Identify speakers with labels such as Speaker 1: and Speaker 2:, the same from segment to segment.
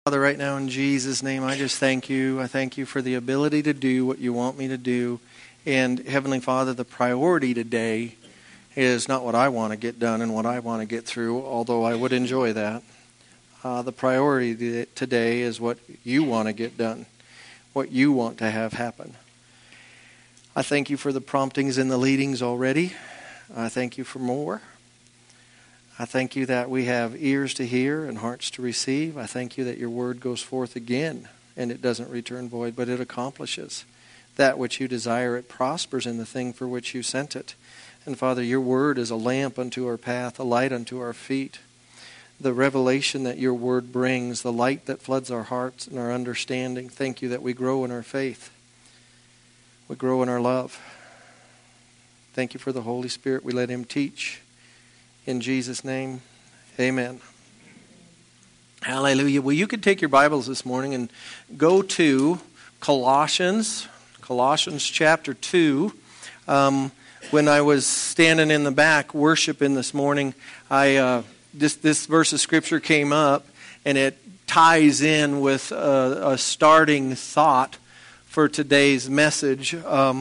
Speaker 1: Father, right now in Jesus' name, I just thank you. I thank you for the ability to do what you want me to do. And Heavenly Father, the priority today is not what I want to get done and what I want to get through, although I would enjoy that. The priority today is what you want to get done, what you want to have happen. I thank you for the promptings and the leadings already. I thank you for more. I thank you that we have ears to hear and hearts to receive. I thank you that your word goes forth again, and it doesn't return void, but it accomplishes that which you desire. It prospers in the thing for which you sent it. And Father, your word is a lamp unto our path, a light unto our feet. The revelation that your word brings, the light that floods our hearts and our understanding. Thank you that we grow in our faith. We grow in our love. Thank you for the Holy Spirit. We let him teach. In Jesus' name, amen. Hallelujah. Well, you could take your Bibles this morning and go to Colossians chapter 2. When I was standing in the back worshiping this morning, this verse of Scripture came up, and it ties in with a starting thought for today's message.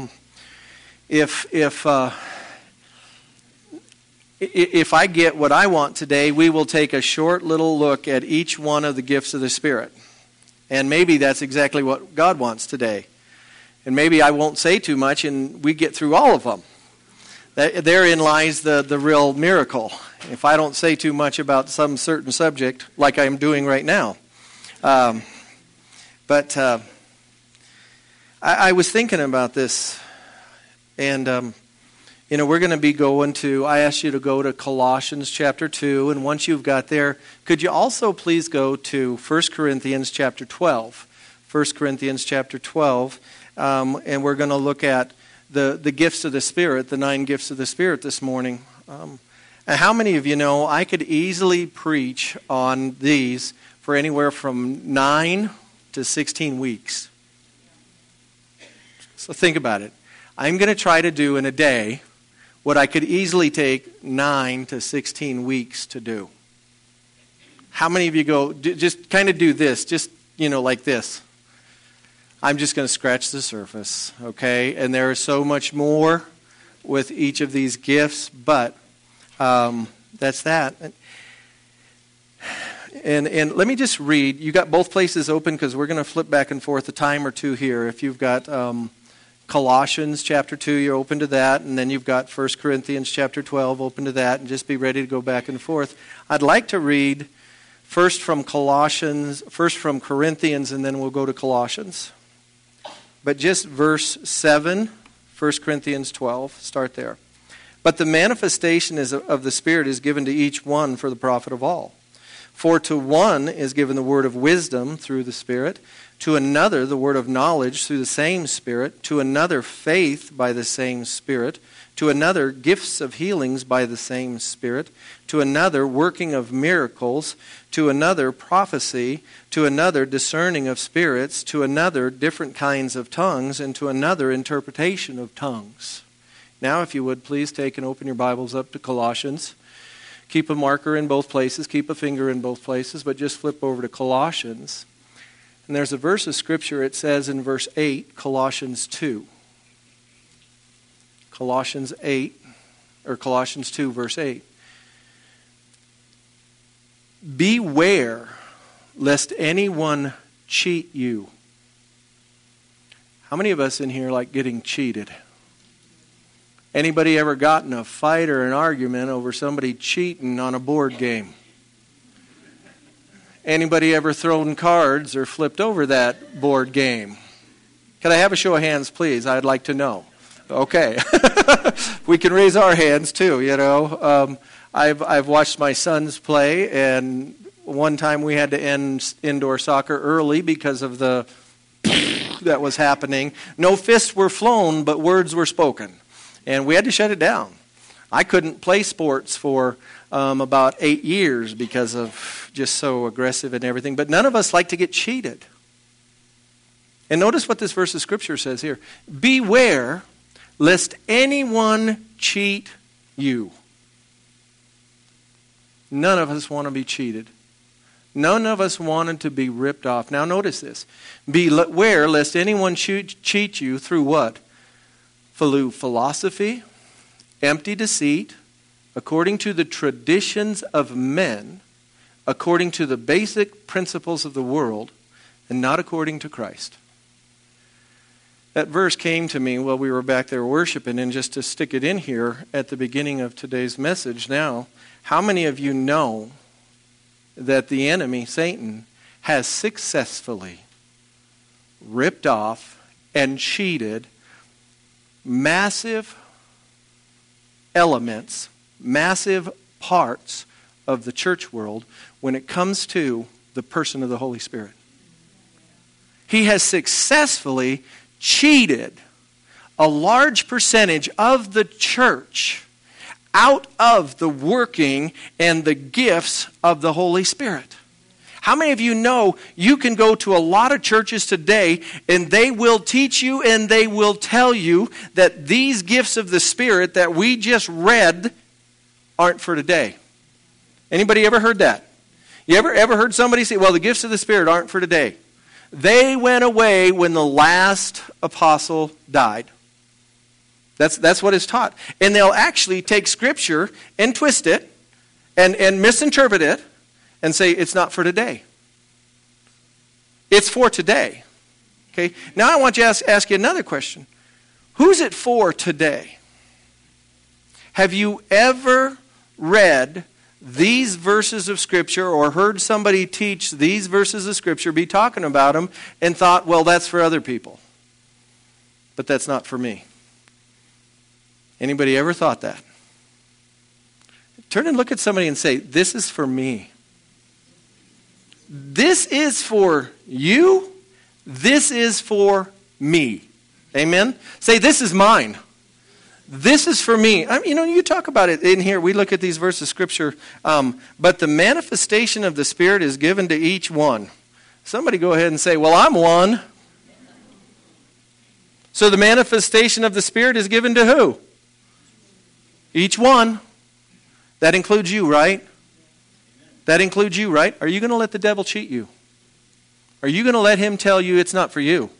Speaker 1: If I get what I want today, we will take a short little look at each one of the gifts of the Spirit. And maybe that's exactly what God wants today. And maybe I won't say too much and we get through all of them. Therein lies the real miracle. If I don't say too much about some certain subject, like I'm doing right now. I was thinking about this, and we're going to be going to, I asked you to go to Colossians chapter 2, and once you've got there, could you also please go to 1 Corinthians chapter 12? 1 Corinthians chapter 12, and we're going to look at the gifts of the Spirit, the 9 gifts of the Spirit this morning. And how many of you know I could easily preach on these for anywhere from 9 to 16 weeks? So think about it. I'm going to try to do in a day what I could easily take 9 to 16 weeks to do. How many of you go, just kind of do this, just, like this. I'm just going to scratch the surface, okay? And there is so much more with each of these gifts, but that's that. And let me just read. You got both places open because we're going to flip back and forth a time or two here. If you've got Colossians chapter 2, you're open to that, and then you've got 1 Corinthians chapter 12 open to that, and just be ready to go back and forth. I'd like to read first from Corinthians, and then we'll go to Colossians. But just verse 7, 1 Corinthians 12, start there. But the manifestation of the Spirit is given to each one for the profit of all. For to one is given the word of wisdom through the Spirit, to another the word of knowledge through the same Spirit, to another faith by the same Spirit, to another gifts of healings by the same Spirit, to another working of miracles, to another prophecy, to another discerning of spirits, to another different kinds of tongues, and to another interpretation of tongues. Now, if you would, please take and open your Bibles up to Colossians. Keep a marker in both places, keep a finger in both places, but just flip over to Colossians. And there's a verse of Scripture, it says in verse 8, Colossians 2. Colossians 2, verse 8. Beware lest anyone cheat you. How many of us in here like getting cheated? Anybody ever gotten a fight or an argument over somebody cheating on a board game? Anybody ever thrown cards or flipped over that board game? Can I have a show of hands, please? I'd like to know. Okay. We can raise our hands, too, I've watched my sons play, and one time we had to end indoor soccer early because of the that was happening. No fists were flown, but words were spoken. And we had to shut it down. I couldn't play sports for about 8 years because of just so aggressive and everything. But none of us like to get cheated. And notice what this verse of Scripture says here. Beware lest anyone cheat you. None of us want to be cheated. None of us wanted to be ripped off. Now notice this. Beware lest anyone cheat you through what? Through philosophy, empty deceit, according to the traditions of men, according to the basic principles of the world, and not according to Christ. That verse came to me while we were back there worshiping, and just to stick it in here at the beginning of today's message now, how many of you know that the enemy, Satan, has successfully ripped off and cheated massive elements, massive parts of the church world when it comes to the person of the Holy Spirit? He has successfully cheated a large percentage of the church out of the working and the gifts of the Holy Spirit. How many of you know you can go to a lot of churches today and they will teach you and they will tell you that these gifts of the Spirit that we just read aren't for today? Anybody ever heard that? You ever heard somebody say, well, the gifts of the Spirit aren't for today? They went away when the last apostle died. That's what is taught. And they'll actually take Scripture and twist it and misinterpret it and say it's not for today. It's for today. Okay. Now I want you to ask you another question. Who's it for today? Have you ever read these verses of Scripture or heard somebody teach these verses of Scripture, be talking about them, and thought, well, that's for other people, but that's not for me? Anybody ever thought that? Turn and look at somebody and say, this is for me. This is for you. This is for me. Amen? Say, this is mine. This is for me. You talk about it in here. We look at these verses of Scripture. But the manifestation of the Spirit is given to each one. Somebody go ahead and say, well, I'm one. So the manifestation of the Spirit is given to who? Each one. That includes you, right? That includes you, right? Are you going to let the devil cheat you? Are you going to let him tell you it's not for you?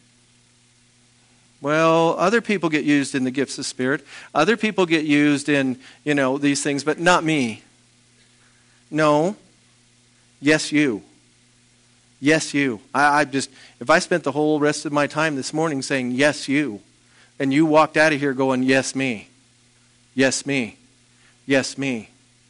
Speaker 1: Well, other people get used in the gifts of Spirit. Other people get used in, these things, but not me. No. Yes, you. Yes, you. If I spent the whole rest of my time this morning saying, yes, you, and you walked out of here going, yes, me. Yes, me. Yes, me.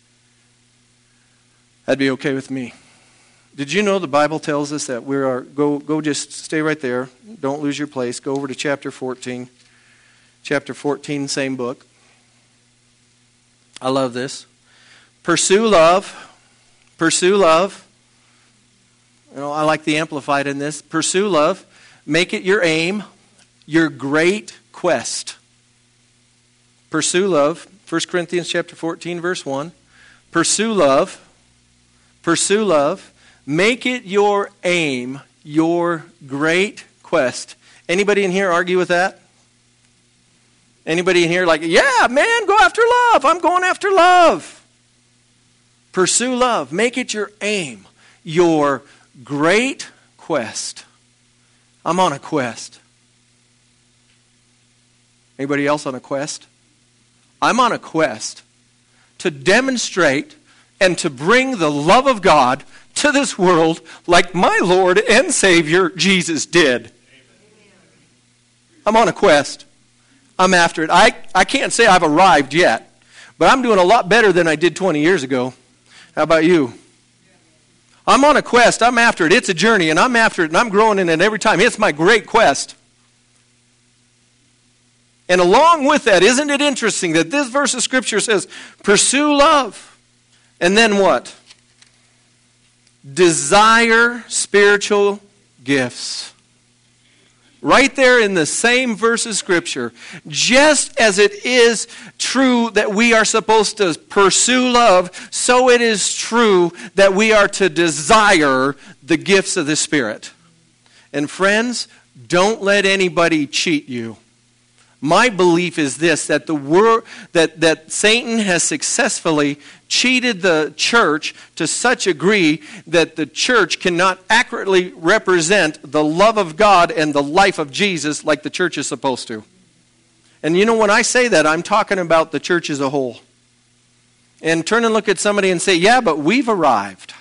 Speaker 1: That'd be okay with me. Did you know the Bible tells us that go just stay right there. Don't lose your place. Go over to chapter 14. Chapter 14, same book. I love this. Pursue love. Pursue love. I like the Amplified in this. Pursue love. Make it your aim, your great quest. Pursue love. 1 Corinthians chapter 14, verse 1. Pursue love. Pursue love. Make it your aim, your great quest. Anybody in here argue with that? Anybody in here like, yeah, man, go after love. I'm going after love. Pursue love. Make it your aim, your great quest. I'm on a quest. Anybody else on a quest? I'm on a quest to demonstrate and to bring the love of God to this world like my Lord and Savior Jesus did. I'm on a quest. I'm after it. I can't say I've arrived yet, but I'm doing a lot better than I did 20 years ago. How about you? I'm on a quest. I'm after it. It's a journey, and I'm after it, and I'm growing in it every time. It's my great quest. And along with that, isn't it interesting that this verse of Scripture says, pursue love, and then what? Desire spiritual gifts. Right there in the same verse of Scripture. Just as it is true that we are supposed to pursue love, so it is true that we are to desire the gifts of the Spirit. And friends, don't let anybody cheat you. My belief is this, that that Satan has successfully cheated the church to such a degree that the church cannot accurately represent the love of God and the life of Jesus like the church is supposed to. And you know, when I say that, I'm talking about the church as a whole. And turn and look at somebody and say, yeah, but we've arrived.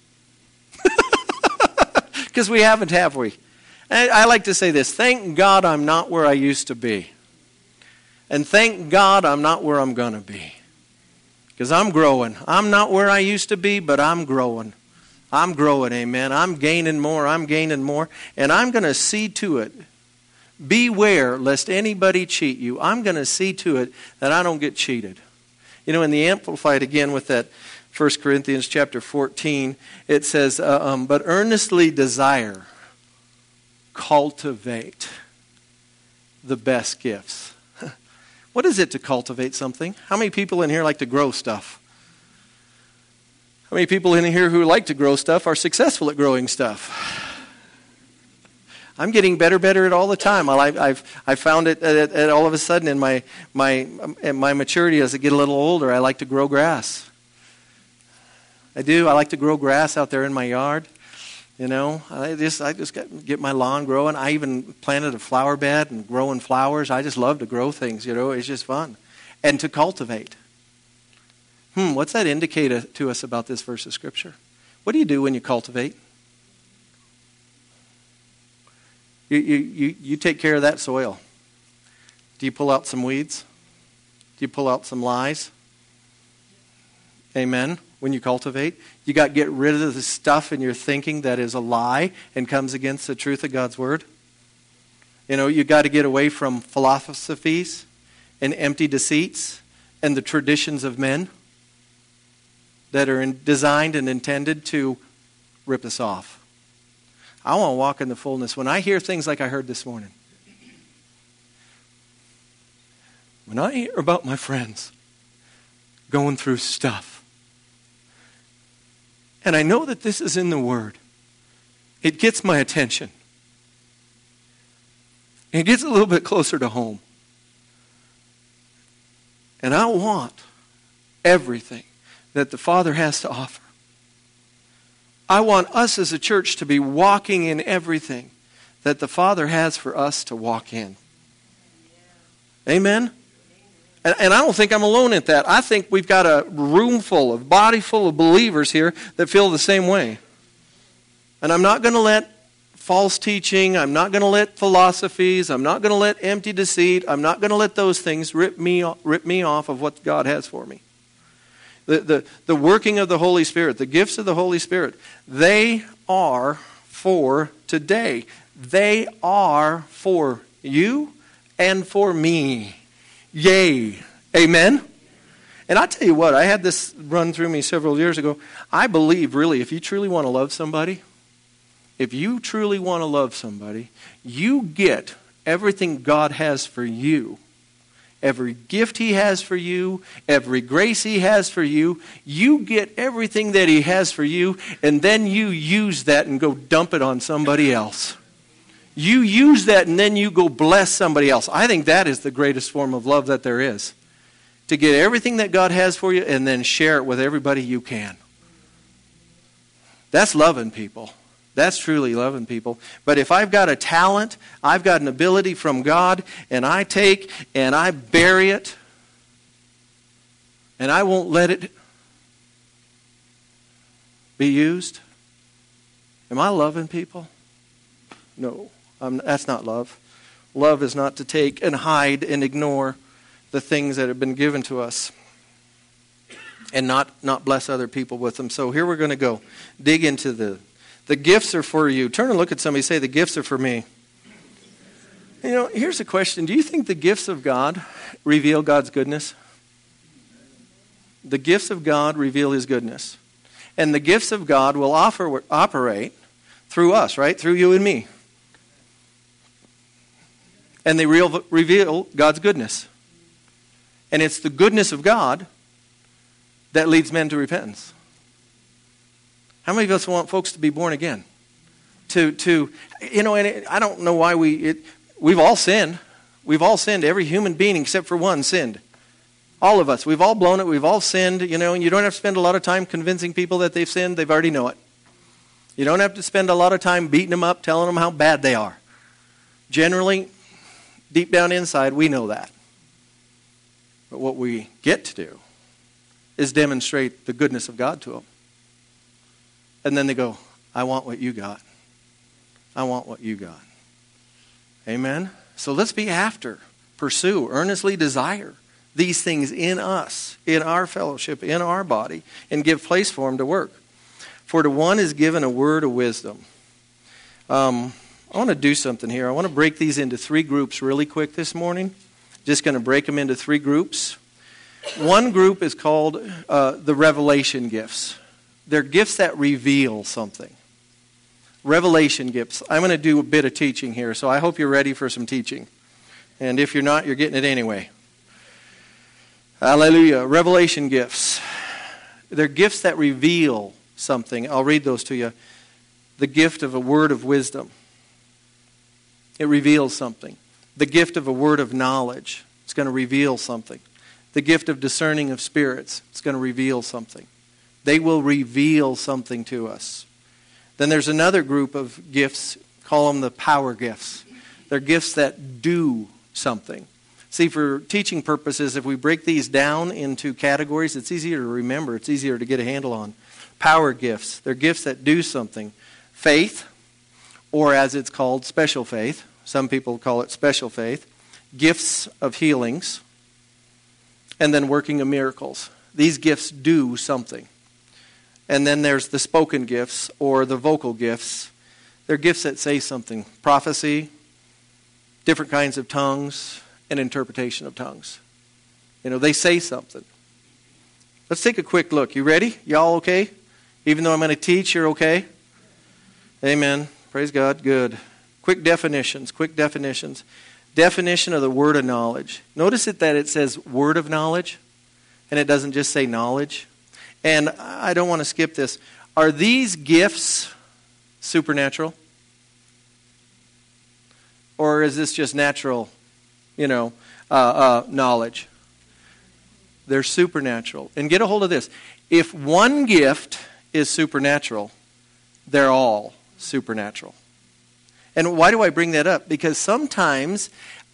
Speaker 1: Because we haven't, have we? And I like to say this, thank God I'm not where I used to be. And thank God I'm not where I'm going to be. Because I'm growing. I'm not where I used to be, but I'm growing. I'm growing, amen. I'm gaining more. And I'm going to see to it. Beware lest anybody cheat you. I'm going to see to it that I don't get cheated. You know, in the Amplified, again, with that 1 Corinthians chapter 14, it says, but earnestly desire, cultivate the best gifts. What is it to cultivate something? How many people in here like to grow stuff? How many people in here who like to grow stuff are successful at growing stuff? I'm getting better at it all the time. I've found it at all of a sudden in my maturity as I get a little older. I like to grow grass. I do. I like to grow grass out there in my yard. You know, I just get my lawn growing. I even planted a flower bed and growing flowers. I just love to grow things, you know. It's just fun. And to cultivate. What's that indicate to us about this verse of Scripture? What do you do when you cultivate? You take care of that soil. Do you pull out some weeds? Do you pull out some lies? Amen. When you cultivate, you got to get rid of the stuff in your thinking that is a lie and comes against the truth of God's Word. You know, you got to get away from philosophies and empty deceits and the traditions of men that are designed and intended to rip us off. I want to walk in the fullness. When I hear things like I heard this morning, when I hear about my friends going through stuff, and I know that this is in the Word, it gets my attention. It gets a little bit closer to home. And I want everything that the Father has to offer. I want us as a church to be walking in everything that the Father has for us to walk in. Amen? And I don't think I'm alone at that. I think we've got a room full, a body full of believers here that feel the same way. And I'm not going to let false teaching, I'm not going to let philosophies, I'm not going to let empty deceit, I'm not going to let those things rip me off of what God has for me. The working of the Holy Spirit, the gifts of the Holy Spirit, they are for today. They are for you and for me. Yay. Amen? And I tell you what, I had this run through me several years ago. I believe, really, if you truly want to love somebody, you get everything God has for you. Every gift He has for you, every grace He has for you, you get everything that He has for you, and then you use that and go dump it on somebody else. You use that and then you go bless somebody else. I think that is the greatest form of love that there is. To get everything that God has for you and then share it with everybody you can. That's loving people. That's truly loving people. But if I've got a talent, I've got an ability from God, and I take and I bury it, and I won't let it be used, am I loving people? No. That's not love. Love is not to take and hide and ignore the things that have been given to us and not bless other people with them. So here we're going to go. Dig into the gifts are for you. Turn and look at somebody and say, the gifts are for me. You know, here's a question. Do you think the gifts of God reveal God's goodness? The gifts of God reveal His goodness. And the gifts of God will operate through us, right? Through you and me. And they reveal God's goodness. And it's the goodness of God that leads men to repentance. How many of us want folks to be born again? And I don't know why we've all sinned. We've all sinned. Every human being except for one sinned. All of us. We've all blown it. We've all sinned, and you don't have to spend a lot of time convincing people that they've sinned. They've already know it. You don't have to spend a lot of time beating them up, telling them how bad they are. Generally, deep down inside, we know that. But what we get to do is demonstrate the goodness of God to them. And then they go, I want what you got. I want what you got. Amen? So let's be after, pursue, earnestly desire these things in us, in our fellowship, in our body, and give place for them to work. For to one is given a word of wisdom. I want to do something here. I want to break these into 3 groups really quick this morning. Just going to break them into 3 groups. One group is called the revelation gifts. They're gifts that reveal something. Revelation gifts. I'm going to do a bit of teaching here, so I hope you're ready for some teaching. And if you're not, you're getting it anyway. Hallelujah. Revelation gifts. They're gifts that reveal something. I'll read those to you. The gift of a word of wisdom. It reveals something. The gift of a word of knowledge. It's going to reveal something. The gift of discerning of spirits. It's going to reveal something. They will reveal something to us. Then there's another group of gifts, call them the power gifts. They're gifts that do something. See, for teaching purposes, if we break these down into categories, it's easier to remember. It's easier to get a handle on. Power gifts. They're gifts that do something. Faith, or as it's called, special faith. Some people call it special faith. Gifts of healings. And then working of miracles. These gifts do something. And then there's the spoken gifts or the vocal gifts. They're gifts that say something. Prophecy, different kinds of tongues, and interpretation of tongues. They say something. Let's take a quick look. You ready? Y'all okay? Even though I'm going to teach, you're okay? Amen. Praise God. Good. Quick definitions. Definition of the word of knowledge. Notice that it says word of knowledge, and it doesn't just say knowledge. And I don't want to skip this. Are these gifts supernatural? Or is this just natural, knowledge? They're supernatural. And get a hold of this. If one gift is supernatural, they're all supernatural. And why do I bring that up? Because sometimes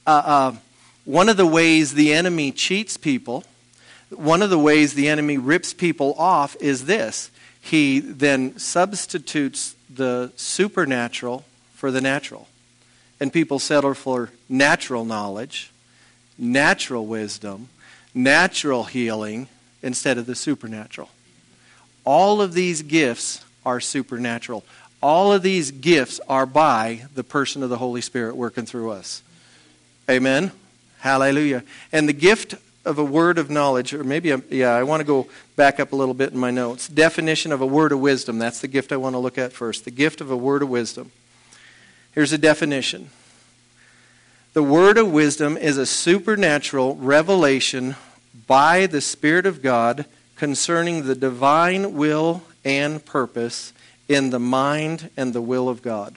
Speaker 1: one of the ways the enemy cheats people, one of the ways the enemy rips people off is this. He then substitutes the supernatural for the natural. And people settle for natural knowledge, natural wisdom, natural healing instead of the supernatural. All of these gifts are supernatural. All of these gifts are by the person of the Holy Spirit working through us. Amen? Hallelujah. And the gift of a word of knowledge, or maybe, I want to go back up a little bit in my notes. Definition of a word of wisdom. That's the gift I want to look at first. The gift of a word of wisdom. Here's a definition. The word of wisdom is a supernatural revelation by the Spirit of God concerning the divine will and purpose in the mind and the will of God.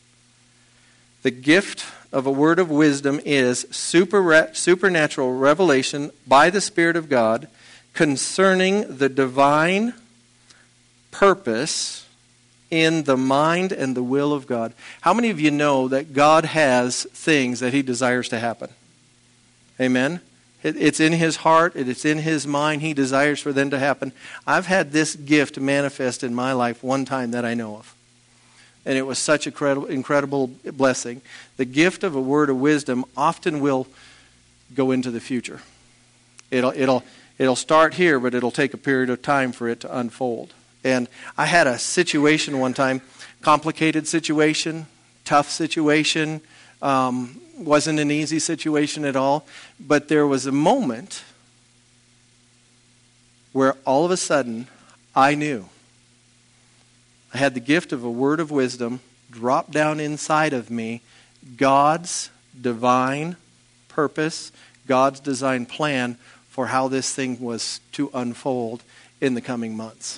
Speaker 1: The gift of a word of wisdom is supernatural revelation by the Spirit of God concerning the divine purpose in the mind and the will of God. How many of you know that God has things that He desires to happen? Amen? It's in His heart. It's in His mind. He desires for them to happen. I've had this gift manifest in my life one time that I know of. And it was such an incredible blessing. The gift of a word of wisdom often will go into the future. It'll start here, but it'll take a period of time for it to unfold. And I had a situation one time, complicated situation, tough situation, wasn't an easy situation at all. But there was a moment where all of a sudden I knew. I had the gift of a word of wisdom drop down inside of me, God's divine purpose, God's design plan for how this thing was to unfold in the coming months.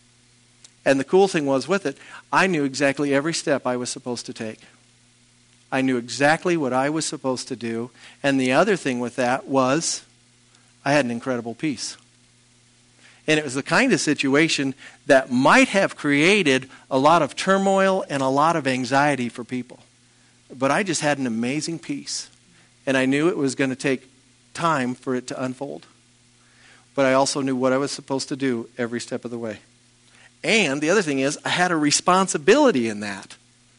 Speaker 1: And the cool thing was with it, I knew exactly every step I was supposed to take. I knew exactly what I was supposed to do. And the other thing with that was I had an incredible peace. And it was the kind of situation that might have created a lot of turmoil and a lot of anxiety for people. But I just had an amazing peace. And I knew it was going to take time for it to unfold. But I also knew what I was supposed to do every step of the way. And the other thing is, I had a responsibility in that.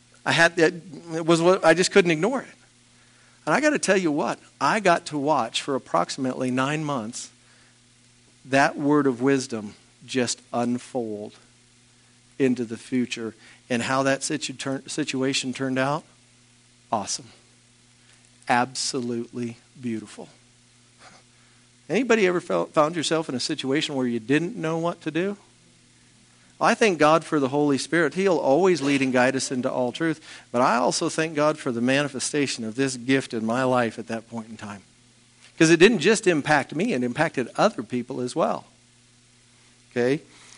Speaker 1: I just couldn't ignore it. And I got to tell you what, I got to watch for approximately 9 months that word of wisdom just unfold into the future. And how that situation turned out, awesome. Absolutely beautiful. Anybody ever found yourself in a situation where you didn't know what to do? I thank God for the Holy Spirit. He'll always lead and guide us into all truth. But I also thank God for the manifestation of this gift in my life at that point in time. Because it didn't just impact me, it impacted other people as well. Okay?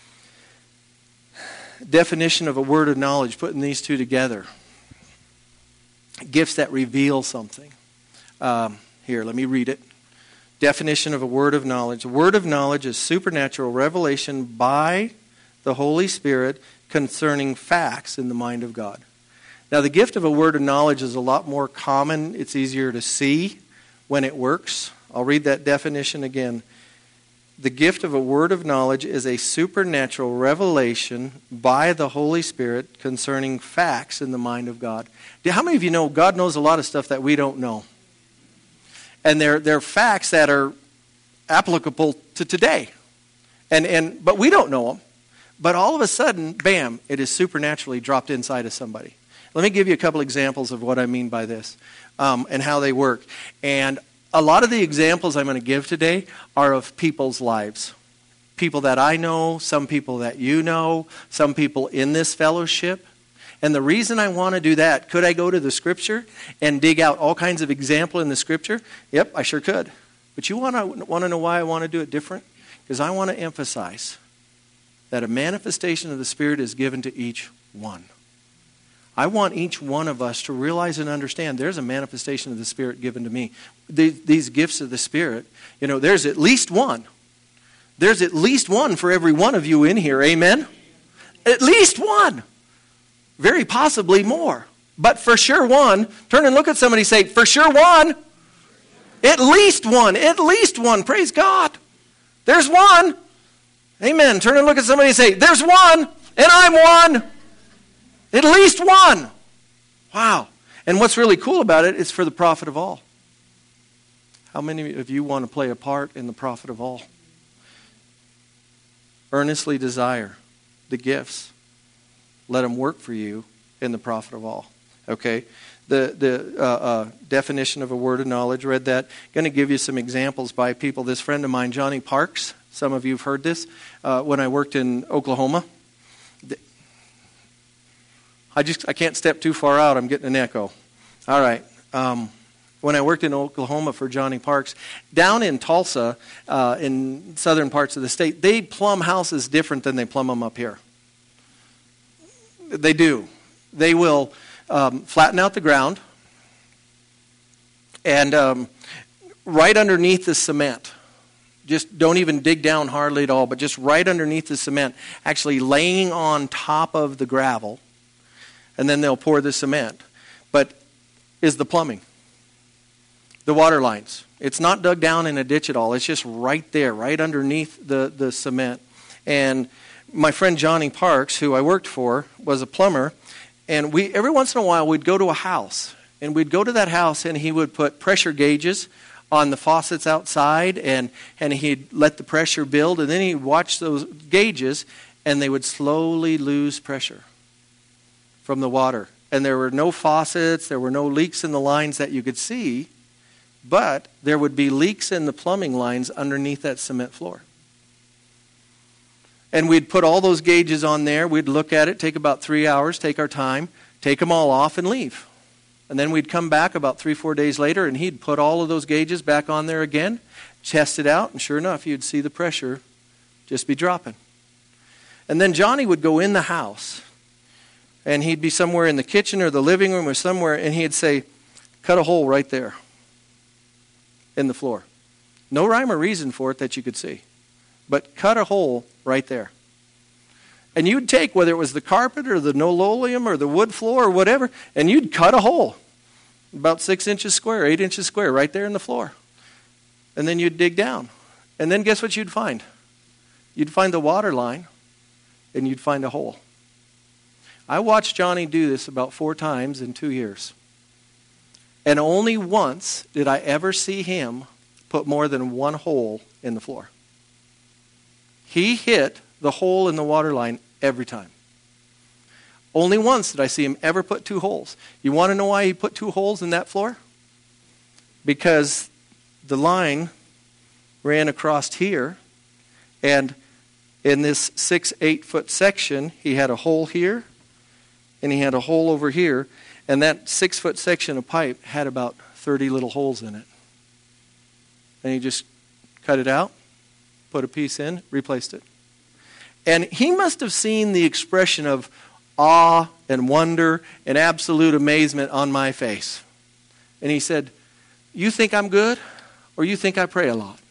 Speaker 1: Definition of a word of knowledge, putting these two together. Gifts that reveal something. Here, let me read it. Definition of a word of knowledge. A word of knowledge is supernatural revelation by the Holy Spirit concerning facts in the mind of God. Now, the gift of a word of knowledge is a lot more common. It's easier to see when it works. I'll read that definition again. The gift of a word of knowledge is a supernatural revelation by the Holy Spirit concerning facts in the mind of God. How many of you know God knows a lot of stuff that we don't know? And they're facts that are applicable to today. But we don't know them. But all of a sudden, bam, it is supernaturally dropped inside of somebody. Let me give you a couple examples of what I mean by this and how they work. And a lot of the examples I'm going to give today are of people's lives. People that I know, some people that you know, some people in this fellowship. And the reason I want to do that, could I go to the Scripture and dig out all kinds of example in the Scripture? Yep, I sure could. But you want to know why I want to do it different? Because I want to emphasize that a manifestation of the Spirit is given to each one. I want each one of us to realize and understand there's a manifestation of the Spirit given to me. These gifts of the Spirit, there's at least one. There's at least one for every one of you in here, amen? At least one. Very possibly more. But for sure one. Turn and look at somebody and say, for sure one. At least one. At least one. Praise God. There's one. Amen. Turn and look at somebody and say, there's one, and I'm one. At least one. Wow. And what's really cool about it is for the profit of all. How many of you want to play a part in the profit of all? Earnestly desire the gifts. Let them work for you in the profit of all. Okay? The definition of a word of knowledge, read that. Going to give you some examples by people. This friend of mine, Johnny Parks, some of you have heard this, when I worked in Oklahoma. I can't step too far out. I'm getting an echo. All right. When I worked in Oklahoma for Johnny Parks, down in Tulsa, in southern parts of the state, they plumb houses different than they plumb them up here. They do. They will flatten out the ground and right underneath the cement. Just don't even dig down hardly at all, but just right underneath the cement, actually laying on top of the gravel, and then they'll pour the cement. But is the plumbing, the water lines. It's not dug down in a ditch at all. It's just right there, right underneath the cement. And my friend Johnny Parks, who I worked for, was a plumber, and every once in a while we'd go to a house, and we'd go to that house, and he would put pressure gauges on the faucets outside, and he'd let the pressure build, and then he'd watch those gauges, and they would slowly lose pressure from the water. And there were no faucets, there were no leaks in the lines that you could see, but there would be leaks in the plumbing lines underneath that cement floor. And we'd put all those gauges on there, we'd look at it, take about 3 hours, take our time, take them all off and leave. And then we'd come back about 3-4 days later, and he'd put all of those gauges back on there again, test it out, and sure enough, you'd see the pressure just be dropping. And then Johnny would go in the house, And he'd be somewhere in the kitchen or the living room or somewhere, and he'd say, cut a hole right there in the floor. No rhyme or reason for it that you could see. But cut a hole right there. And you'd take, whether it was the carpet or the linoleum or the wood floor or whatever, and you'd cut a hole. About 6 inches square, 8 inches square, right there in the floor. And then you'd dig down. And then guess what you'd find? You'd find the water line, and you'd find a hole. I watched Johnny do this about 4 times in 2 years. And only once did I ever see him put more than one hole in the floor. He hit the hole in the water line every time. Only once did I see him ever put 2 holes. You want to know why he put 2 holes in that floor? Because the line ran across here, and in this 6-8 foot section, he had a hole here, and he had a hole over here, and that 6 foot section of pipe had about 30 little holes in it. And he just cut it out, put a piece in, replaced it. And he must have seen the expression of awe and wonder and absolute amazement on my face. And he said, you think I'm good, or you think I pray a lot?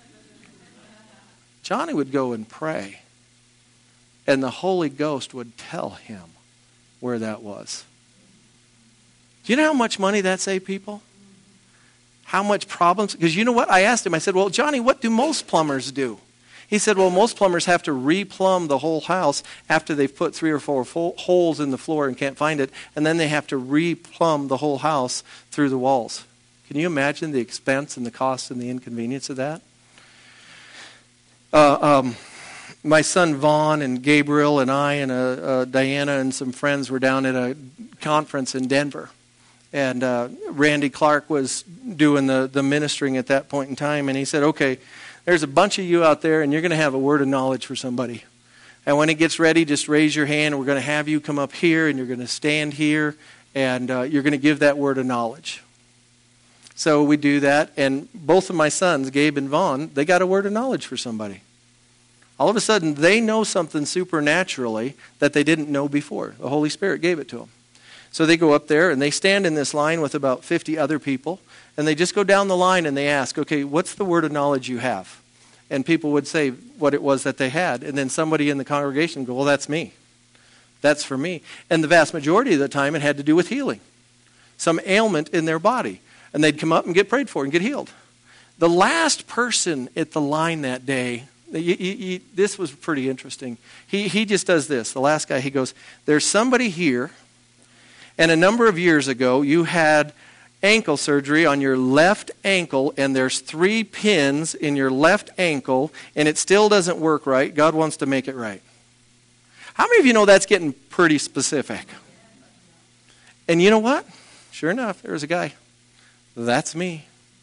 Speaker 1: Johnny would go and pray, and the Holy Ghost would tell him where that was. Do you know how much money that saved people? How much problems? Because you know what? I asked him, I said, well, Johnny, what do most plumbers do? He said, well, most plumbers have to replumb the whole house after they've put 3 or 4 holes in the floor and can't find it, and then they have to replumb the whole house through the walls. Can you imagine the expense and the cost and the inconvenience of that? My son Vaughn and Gabriel and I and Diana and some friends were down at a conference in Denver. And Randy Clark was doing the ministering at that point in time. And he said, okay, there's a bunch of you out there, and you're going to have a word of knowledge for somebody. And when it gets ready, just raise your hand. We're going to have you come up here, and you're going to stand here, and you're going to give that word of knowledge. So we do that. And both of my sons, Gabe and Vaughn, they got a word of knowledge for somebody. All of a sudden, they know something supernaturally that they didn't know before. The Holy Spirit gave it to them. So they go up there, and they stand in this line with about 50 other people, and they just go down the line, and they ask, okay, what's the word of knowledge you have? And people would say what it was that they had, and then somebody in the congregation would go, well, that's me. That's for me. And the vast majority of the time, it had to do with healing. Some ailment in their body. And they'd come up and get prayed for and get healed. The last person at the line that day, this was pretty interesting. He just does this. The last guy, he goes, there's somebody here, and a number of years ago, you had ankle surgery on your left ankle, and there's 3 pins in your left ankle, and it still doesn't work right. God wants to make it right. How many of you know that's getting pretty specific? And you know what? Sure enough, there was a guy. That's me.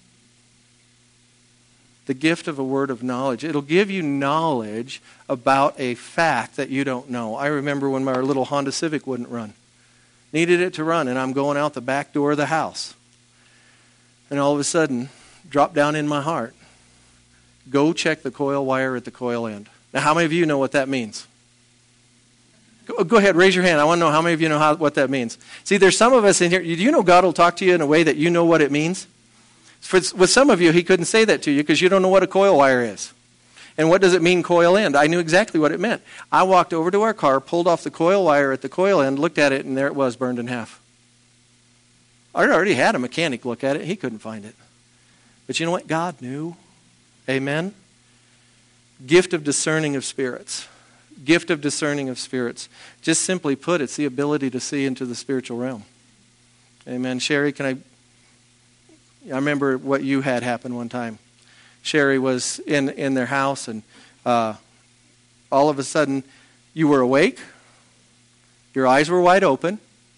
Speaker 1: The gift of a word of knowledge. It'll give you knowledge about a fact that you don't know. I remember when my little Honda Civic wouldn't run. Needed it to run, and I'm going out the back door of the house. And all of a sudden, drop down in my heart, go check the coil wire at the coil end. Now, how many of you know what that means? Go ahead, raise your hand. I want to know how many of you know what that means. See, there's some of us in here, do you know God will talk to you in a way that you know what it means? With some of you, he couldn't say that to you because you don't know what a coil wire is. And what does it mean, coil end? I knew exactly what it meant. I walked over to our car, pulled off the coil wire at the coil end, looked at it, and there it was, burned in half. I already had a mechanic look at it. He couldn't find it. But you know what? God knew. Amen? Gift of discerning of spirits. Gift of discerning of spirits. Just simply put, it's the ability to see into the spiritual realm. Amen. Sherry, I remember what you had happen one time. Sherry was in their house, and all of a sudden, you were awake. Your eyes were wide open.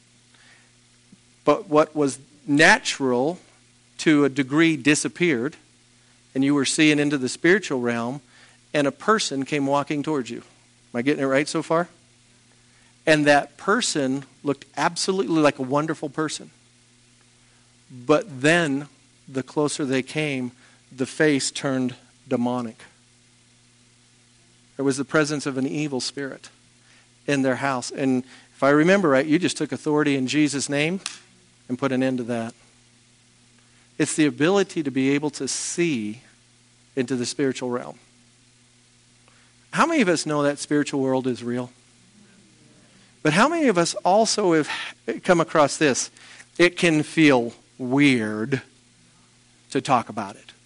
Speaker 1: But what was natural to a degree disappeared, and you were seeing into the spiritual realm, and a person came walking towards you. Am I getting it right so far? And that person looked absolutely like a wonderful person. But then, the closer they came, the face turned demonic. There was the presence of an evil spirit in their house. And If I remember right, you just took authority in Jesus' name and put an end to that. It's the ability to be able to see into the spiritual realm. How many of us know that spiritual world is real? But how many of us also have come across this? It can feel weird to talk about it.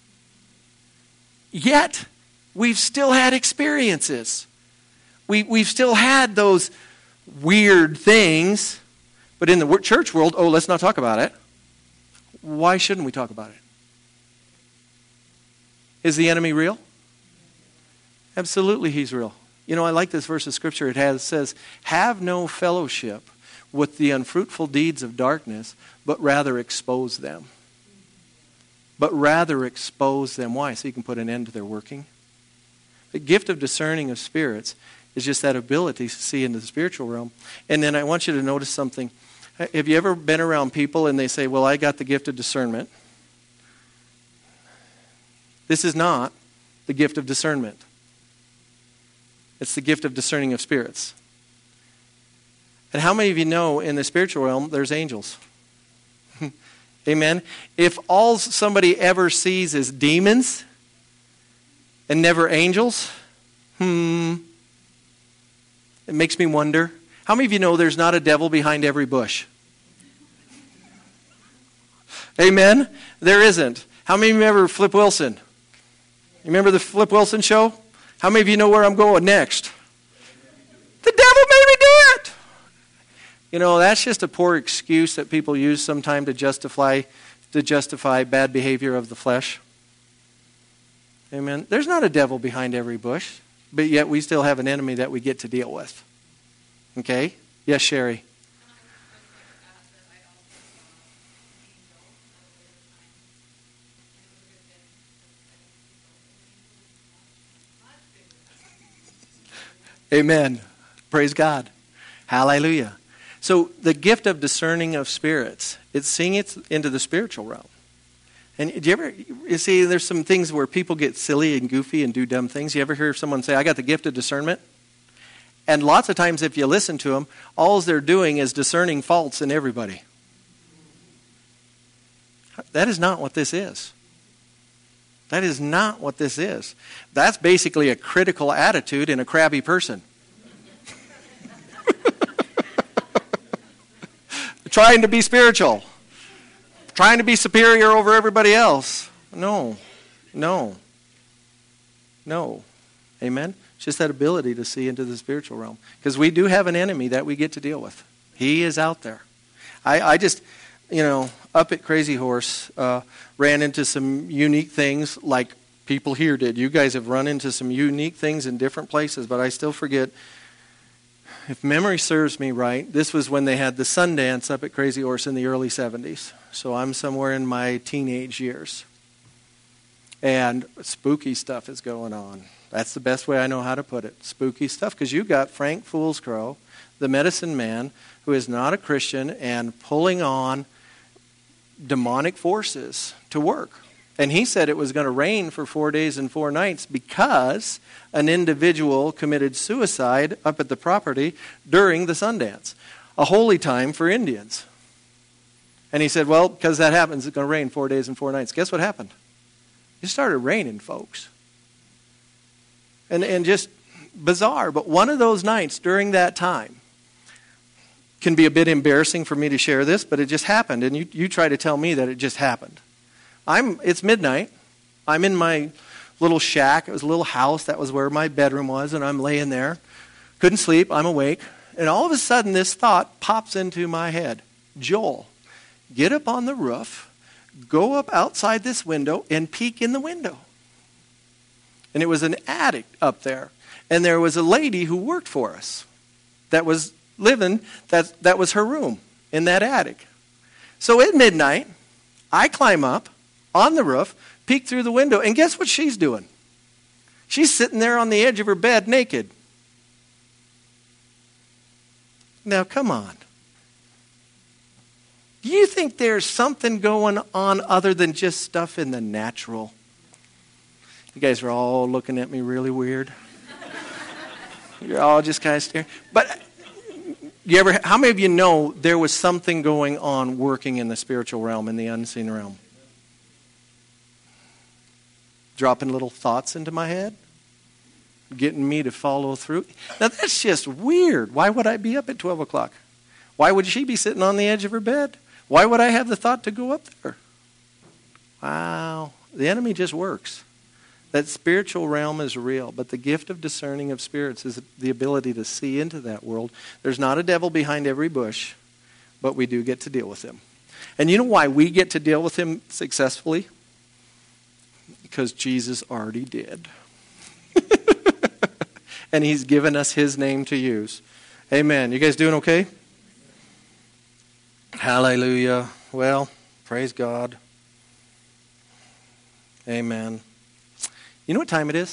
Speaker 1: Yet, we've still had experiences. We've still had those weird things. But in the church world, let's not talk about it. Why shouldn't we talk about it? Is the enemy real? Absolutely, he's real. You know, I like this verse of Scripture. It says, have no fellowship with the unfruitful deeds of darkness, but rather expose them. But rather expose them. Why? So you can put an end to their working. The gift of discerning of spirits is just that ability to see into the spiritual realm. And then I want you to notice something. Have you ever been around people and they say, well, I got the gift of discernment? This is not the gift of discernment. It's the gift of discerning of spirits. And how many of you know in the spiritual realm there's angels? Amen? If all somebody ever sees is demons and never angels, it makes me wonder. How many of you know there's not a devil behind every bush? Amen? There isn't. How many of you remember Flip Wilson? You remember the Flip Wilson show? How many of you know where I'm going next? The devil made me do it! You know, that's just a poor excuse that people use sometimes to justify bad behavior of the flesh. Amen? There's not a devil behind every bush, but yet we still have an enemy that we get to deal with. Okay? Yes, Sherry. Amen. Praise God. Hallelujah. So the gift of discerning of spirits, it's seeing it into the spiritual realm. And do you see, there's some things where people get silly and goofy and do dumb things. You ever hear someone say, I got the gift of discernment? And lots of times if you listen to them, all they're doing is discerning faults in everybody. That is not what this is. That is not what this is. That's basically a critical attitude in a crabby person. Trying to be spiritual. Trying to be superior over everybody else. No. Amen? It's just that ability to see into the spiritual realm. Because we do have an enemy that we get to deal with. He is out there. I just, up at Crazy Horse, ran into some unique things like people here did. You guys have run into some unique things in different places, but I still forget. If memory serves me right, this was when they had the Sundance up at Crazy Horse in the early 70s. So I'm somewhere in my teenage years. And spooky stuff is going on. That's the best way I know how to put it. Spooky stuff. Because you got Frank Foolscrow, the medicine man, who is not a Christian and pulling on demonic forces to work. And he said it was going to rain for 4 days and 4 nights because an individual committed suicide up at the property during the Sundance, a holy time for Indians. And he said, well, because that happens, it's going to rain 4 days and 4 nights. Guess what happened? It started raining, folks. And just bizarre. But one of those nights during that time can be a bit embarrassing for me to share this, but it just happened. And you try to tell me that it just happened. It's midnight. I'm in my little shack. It was a little house. That was where my bedroom was, and I'm laying there. Couldn't sleep. I'm awake. And all of a sudden, this thought pops into my head. Joel, get up on the roof, go up outside this window, and peek in the window. And it was an attic up there. And there was a lady who worked for us that was living, that was her room in that attic. So at midnight, I climb up on the roof, peek through the window, and guess what she's doing? She's sitting there on the edge of her bed naked. Now, come on. Do you think there's something going on other than just stuff in the natural? You guys are all looking at me really weird. You're all just kind of staring. But How many of you know there was something going on working in the spiritual realm, in the unseen realm? Dropping little thoughts into my head, getting me to follow through. Now that's just weird. Why would I be up at 12 o'clock? Why would she be sitting on the edge of her bed? Why would I have the thought to go up there? Wow. The enemy just works. That spiritual realm is real, but the gift of discerning of spirits is the ability to see into that world. There's not a devil behind every bush, but we do get to deal with him. And you know why we get to deal with him successfully? Because Jesus already did. And he's given us his name to use. Amen. You guys doing okay? Hallelujah. Well, praise God. Amen. You know what time it is?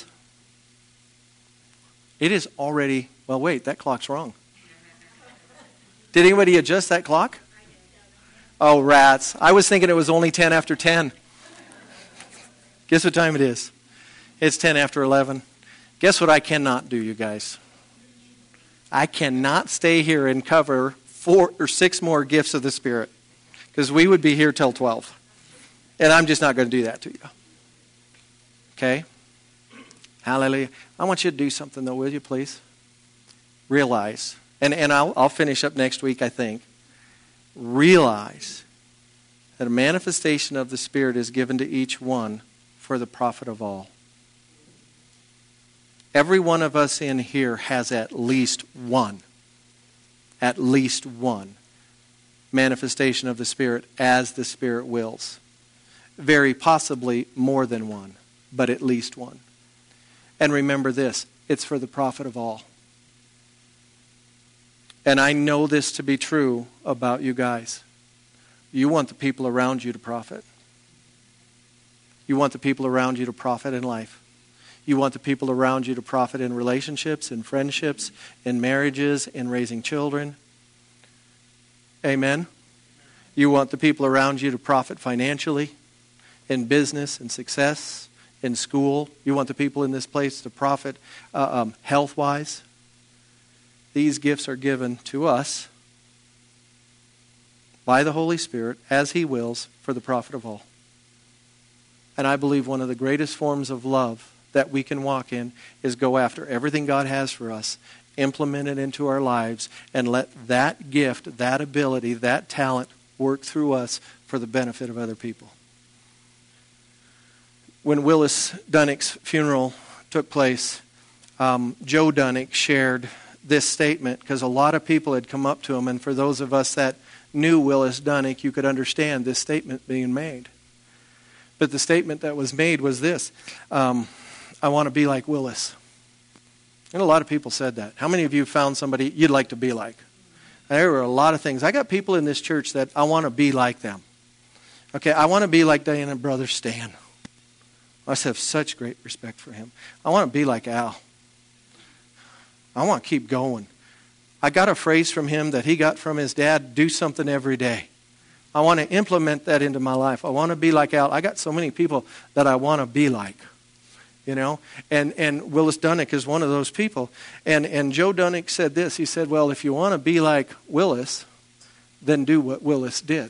Speaker 1: It is already, well, wait, that clock's wrong. Did anybody adjust that clock? Oh, rats. I was thinking it was only 10 after 10. Guess what time it is? It's 10 after 11. Guess what I cannot do, you guys? I cannot stay here and cover 4 or 6 more gifts of the Spirit, because we would be here till 12. And I'm just not going to do that to you. Okay? Hallelujah. I want you to do something, though, will you, please? Realize, and I'll finish up next week, I think. Realize that a manifestation of the Spirit is given to each one for the profit of all. Every one of us in here has at least one manifestation of the Spirit as the Spirit wills. Very possibly more than one, but at least one. And remember this, it's for the profit of all. And I know this to be true about you guys. You want the people around you to profit. You want the people around you to profit in life. You want the people around you to profit in relationships, in friendships, in marriages, in raising children. Amen? You want the people around you to profit financially, in business and success, in school. You want the people in this place to profit health-wise. These gifts are given to us by the Holy Spirit as He wills for the profit of all. And I believe one of the greatest forms of love that we can walk in is go after everything God has for us, implement it into our lives, and let that gift, that ability, that talent work through us for the benefit of other people. When Willis Dunnick's funeral took place, Joe Dunnick shared this statement, because a lot of people had come up to him, and for those of us that knew Willis Dunnick, you could understand this statement being made. But the statement that was made was this: I want to be like Willis. And a lot of people said that. How many of you found somebody you'd like to be like? There were a lot of things. I got people in this church that I want to be like them. Okay, I want to be like Diana and Brother Stan. I just have such great respect for him. I want to be like Al. I want to keep going. I got a phrase from him that he got from his dad: do something every day. I want to implement that into my life. I want to be like Al. I got so many people that I want to be like. You know, and Willis Dunnick is one of those people. And Joe Dunnick said this. He said, well, if you want to be like Willis, then do what Willis did.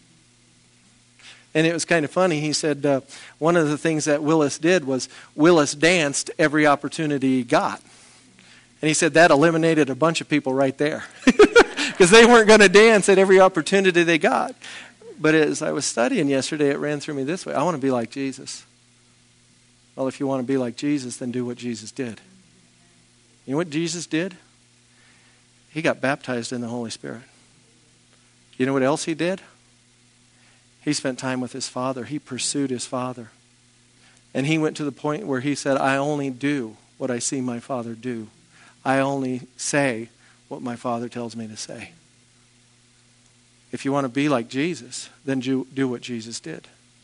Speaker 1: And it was kind of funny. He said one of the things that Willis did was Willis danced every opportunity he got. And he said that eliminated a bunch of people right there. Because they weren't going to dance at every opportunity they got. But as I was studying yesterday, it ran through me this way: I want to be like Jesus. Well, if you want to be like Jesus, then do what Jesus did. You know what Jesus did? He got baptized in the Holy Spirit. You know what else he did? He spent time with his Father. He pursued his Father. And he went to the point where he said, I only do what I see my Father do. I only say what my Father tells me to say. If you want to be like Jesus, then do what Jesus did.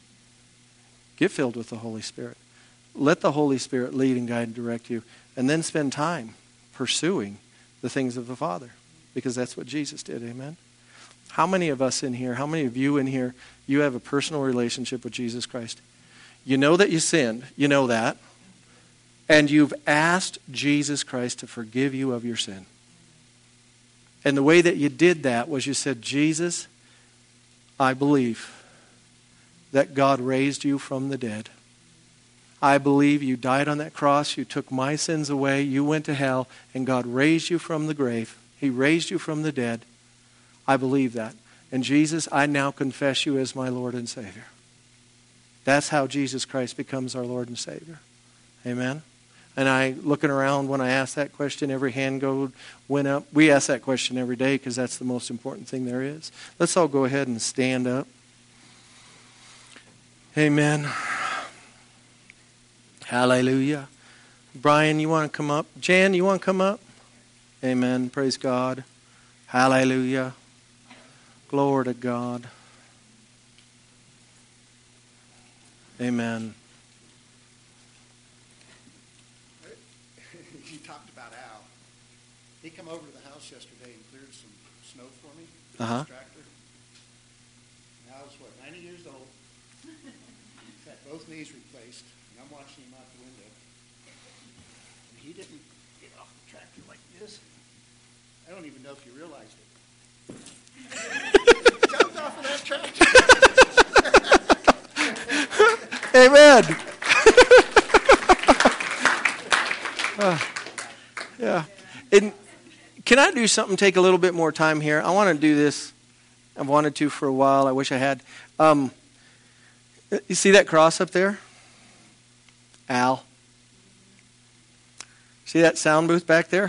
Speaker 1: Get filled with the Holy Spirit. Let the Holy Spirit lead and guide and direct you. And then spend time pursuing the things of the Father. Because that's what Jesus did. Amen? How many of us in here, how many of you in here, you have a personal relationship with Jesus Christ? You know that you sinned. You know that. And you've asked Jesus Christ to forgive you of your sin. And the way that you did that was you said, Jesus, I believe that God raised you from the dead. I believe you died on that cross. You took my sins away. You went to hell, and God raised you from the grave. He raised you from the dead. I believe that. And Jesus, I now confess you as my Lord and Savior. That's how Jesus Christ becomes our Lord and Savior. Amen? And looking around when I asked that question, every hand went up. We ask that question every day because that's the most important thing there is. Let's all go ahead and stand up. Amen. Hallelujah. Brian, you want to come up? Jan, you want to come up? Amen. Praise God. Hallelujah. Glory to God. Amen.
Speaker 2: You talked about Al. He come over to the house yesterday and cleared some snow for me.
Speaker 1: Uh-huh.
Speaker 2: His tractor. Al's, 90 years old. He's had both knees replaced, and I'm watching him out the window. And he didn't get off the tractor like this. I don't even know if you realized it. Jumped off of that tractor.
Speaker 1: Amen. Yeah. And can I do something, take a little bit more time here? I want to do this. I've wanted to for a while. I wish I had. You see that cross up there? Al. See that sound booth back there?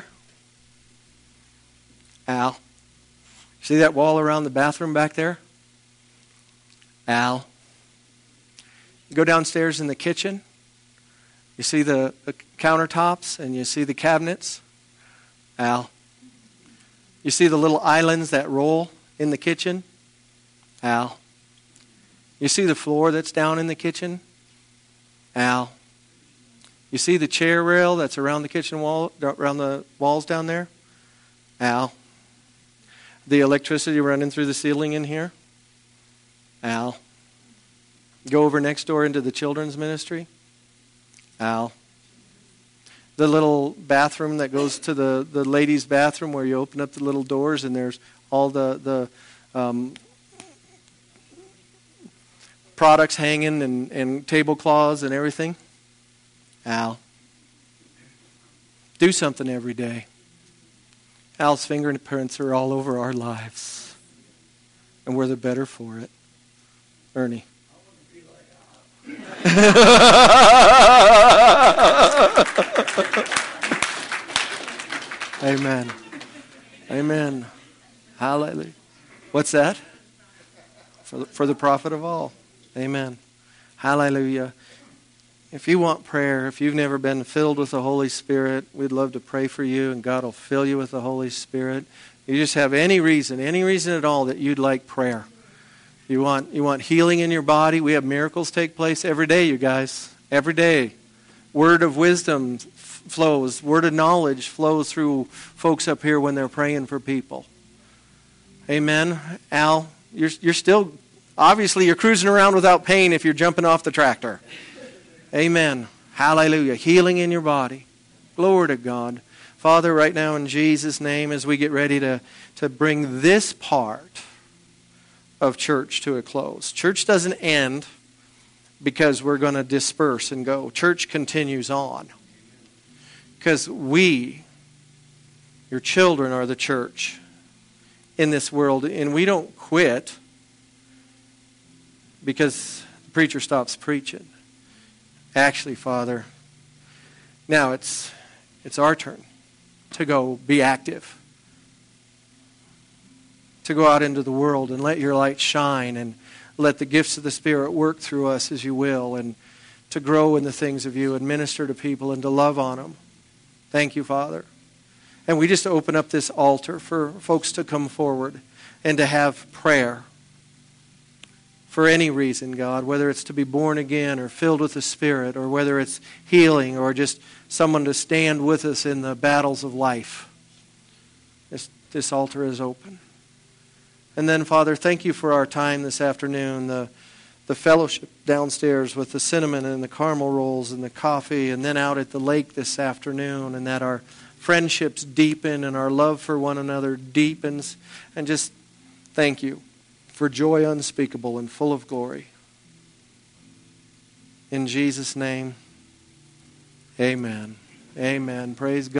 Speaker 1: Al. See that wall around the bathroom back there? Al. You go downstairs in the kitchen. You see the countertops and you see the cabinets. Al. You see the little islands that roll in the kitchen. Al. You see the floor that's down in the kitchen. Al. You see the chair rail that's around the kitchen wall, around the walls down there. Al. The electricity running through the ceiling in here. Al. Go over next door into the children's ministry. Al. The little bathroom that goes to the ladies' bathroom where you open up the little doors and there's all the products hanging and tablecloths and everything. Al. Do something every day. Al's fingerprints are all over our lives. And we're the better for it. Ernie. Amen. Amen. Hallelujah. What's that? For the profit of all. Amen. Hallelujah. If you want prayer, if you've never been filled with the Holy Spirit, we'd love to pray for you, and God will fill you with the Holy Spirit. You just have any reason at all that you'd like prayer. You want healing in your body. We have miracles take place every day, you guys. Every day. Word of wisdom flows. Word of knowledge flows through folks up here when they're praying for people. Amen. Al, you're still, obviously you're cruising around without pain if you're jumping off the tractor. Amen. Hallelujah. Healing in your body. Glory to God. Father, right now in Jesus' name, as we get ready to bring this part of church to a close. Church doesn't end because we're going to disperse and go. Church continues on. Because we, your children, are the church in this world. And we don't quit because the preacher stops preaching. Actually, Father, now it's our turn to go be active. To go out into the world and let your light shine and let the gifts of the Spirit work through us as you will, and to grow in the things of you and minister to people and to love on them. Thank you, Father. And we just open up this altar for folks to come forward and to have prayer for any reason, God, whether it's to be born again or filled with the Spirit, or whether it's healing or just someone to stand with us in the battles of life. This altar is open. And then, Father, thank you for our time this afternoon, the fellowship downstairs with the cinnamon and the caramel rolls and the coffee, and then out at the lake this afternoon, and that our friendships deepen and our love for one another deepens. And just thank you for joy unspeakable and full of glory. In Jesus' name, amen. Amen. Praise God.